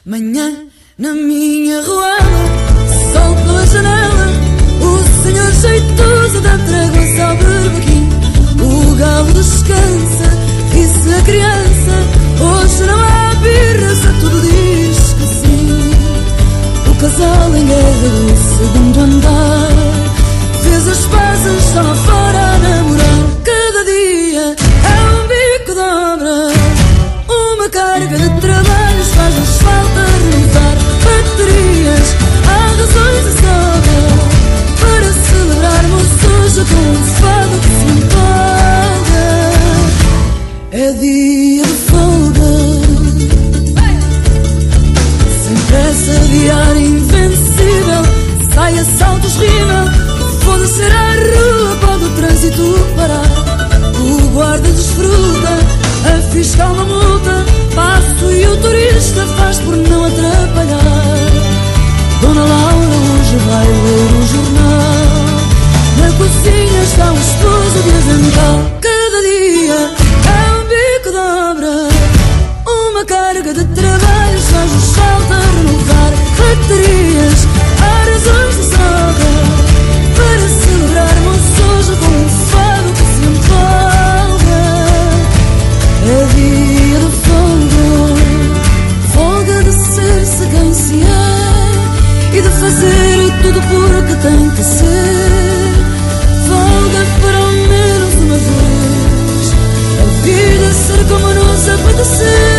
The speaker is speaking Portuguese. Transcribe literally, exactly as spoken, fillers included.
Manhã na minha ruela, sol pela janela, o senhor jeitoso dá tréguas ao berbequim. O galo descansa, ri-se a criança, hoje não há birra, se tudo diz que sim. O casal em guerra do segundo andar fez as pazes só lá fora a namorar. Cada dia é um bico de obra, uma carga de trabalhos faz-nos falta renovar baterias, há razões de sobra para celebrarmos hoje com um fado que se empolga. É dia de folga, sem pressa, diário invencível, saia, saltos, rímel, foda-se à rua, pode o trânsito parar. O guarda desfruta, a fiscal uma multa, passo e o turista faz por não atrapalhar. Dona Laura hoje vai ler o jornal, na cozinha está o esposo de avental. Cada dia é um bico de obra, uma carga de trabalhos faz-nos falta renovar baterias, há razões de sobra para celebrarmos hoje com um fado que se empolga. É dia de folga, folga de ser-se quem se é e de fazer tudo porque tem que ser. Folga para ao menos uma vez a vida ser como nos apetecer.